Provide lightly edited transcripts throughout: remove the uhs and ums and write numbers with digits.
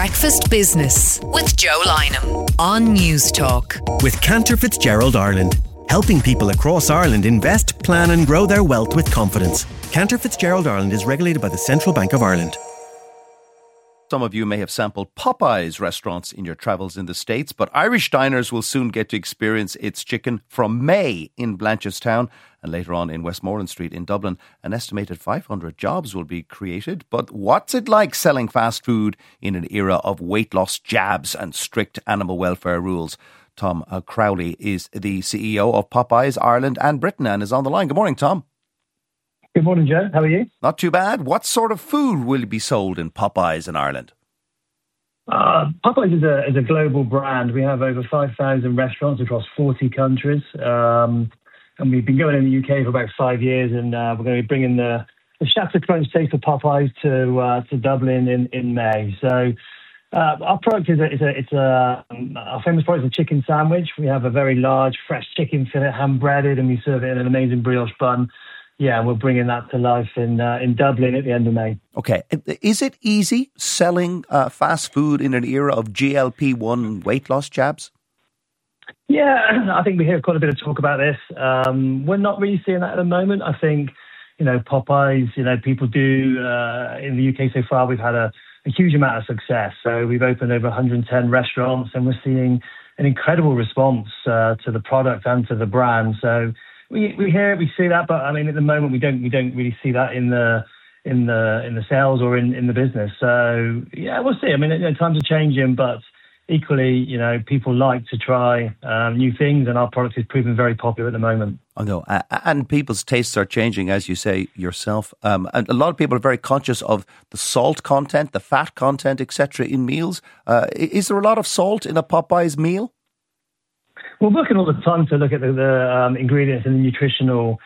Breakfast Business with Joe Lynham on News Talk. With Cantor Fitzgerald Ireland, helping people across Ireland invest, plan and grow their wealth with confidence. Cantor Fitzgerald Ireland is regulated by the Central Bank of Ireland. Some of you may have sampled Popeyes restaurants in your travels in the States, but Irish diners will soon get to experience its chicken from May in Blanchardstown and later on in Westmoreland Street in Dublin. An estimated 500 jobs will be created. But what's it like selling fast food in an era of weight loss jabs and strict animal welfare rules? Tom Crowley is the CEO of Popeyes Ireland and Britain and is on the line. Good morning, Tom. Good morning, Joe. How are you? Not too bad. What sort of food will be sold in Popeyes in Ireland? Popeyes is a global brand. We have over 5,000 restaurants across 40 countries. And we've been going in the UK for about 5 years. And we're going to be bringing the Shatter Crunch taste of Popeyes to Dublin in May. So our product our famous product is a chicken sandwich. We have a very large, fresh chicken fillet, hand breaded, and we serve it in an amazing brioche bun. Yeah, we're bringing that to life in Dublin at the end of May. Okay. Is it easy selling fast food in an era of GLP-1 weight loss jabs? Yeah, I think we hear quite a bit of talk about this. We're not really seeing that at the moment. I think, Popeyes, people do, in the UK so far, we've had a huge amount of success. So we've opened over 110 restaurants and we're seeing an incredible response to the product and to the brand. So we hear it, we see that, but I mean, at the moment, we don't really see that in the sales or in the business. So yeah, we'll see. I mean, times are changing, but equally, people like to try new things, and our product is proving very popular at the moment. I know, and people's tastes are changing, as you say yourself. And a lot of people are very conscious of the salt content, the fat content, etc. in meals. Is there a lot of salt in a Popeyes meal? We're working all the time to look at the ingredients and the nutritional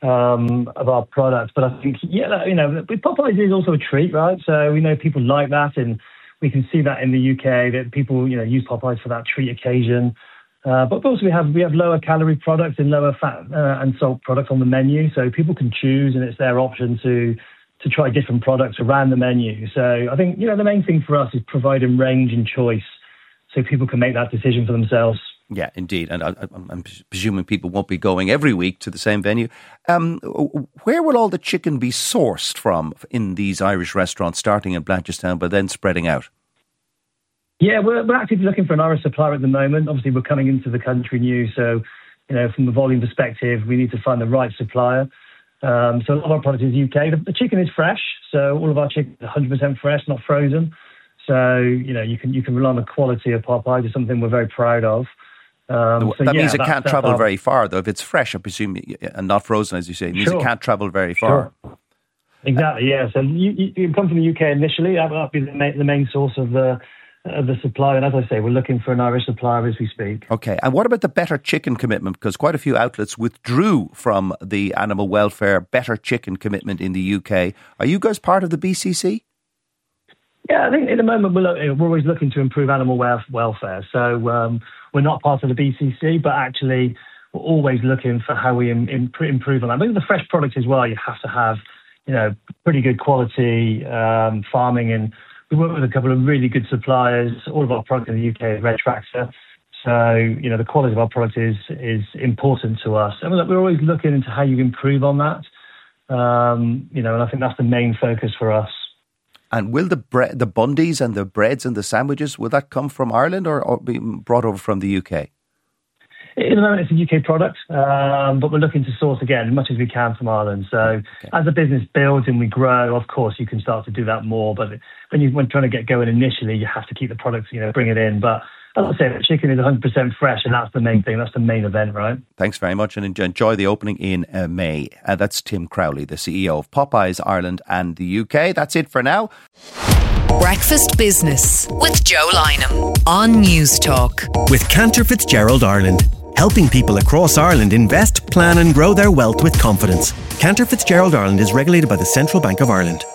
of our products. But I think, Popeyes is also a treat, right? So we know people like that, and we can see that in the UK that people, use Popeyes for that treat occasion. But also we have lower calorie products and lower fat and salt products on the menu, so people can choose, and it's their option to try different products around the menu. So I think the main thing for us is providing range and choice, so people can make that decision for themselves. Yeah, indeed. And I'm presuming people won't be going every week to the same venue. Where will all the chicken be sourced from in these Irish restaurants, starting in Blanchardstown, but then spreading out? Yeah, we're actively looking for an Irish supplier at the moment. Obviously, we're coming into the country new. So, from the volume perspective, we need to find the right supplier. So a lot of our product is UK. The chicken is fresh. So all of our chicken is 100% fresh, not frozen. So, you can rely on the quality of Popeyes. It's something we're very proud of. That means it can't travel very far, though. If it's fresh, I presume, and not frozen, as you say, it means it can't travel very far. Sure. Exactly, yeah. So you come from the UK initially. That'll be the main source of the supply. And as I say, we're looking for an Irish supplier as we speak. Okay. And what about the Better Chicken commitment? Because quite a few outlets withdrew from the animal welfare Better Chicken commitment in the UK. Are you guys part of the BCC? Yeah, I think at the moment we're always looking to improve animal welfare. So we're not part of the BCC, but actually we're always looking for how we improve on that. But the fresh products as well, you have to have, pretty good quality farming. And we work with a couple of really good suppliers. All of our product in the UK is Red Tractor. So, the quality of our product is important to us. And we're always looking into how you improve on that. And I think that's the main focus for us. And will the bundies and the breads and the sandwiches, will that come from Ireland or be brought over from the UK? At the moment, it's a UK product, but we're looking to source, again, as much as we can from Ireland. So As the business builds and we grow, of course, you can start to do that more. But when trying to get going initially, you have to keep the products, bring it in. But as I say, the chicken is 100% fresh, and that's the main thing. That's the main event, right? Thanks very much, and enjoy the opening in May. That's Tim Crowley, the CEO of Popeyes Ireland and the UK. That's it for now. Breakfast Business with Joe Lynham on News Talk. With Cantor Fitzgerald Ireland, helping people across Ireland invest, plan and grow their wealth with confidence. Cantor Fitzgerald Ireland is regulated by the Central Bank of Ireland.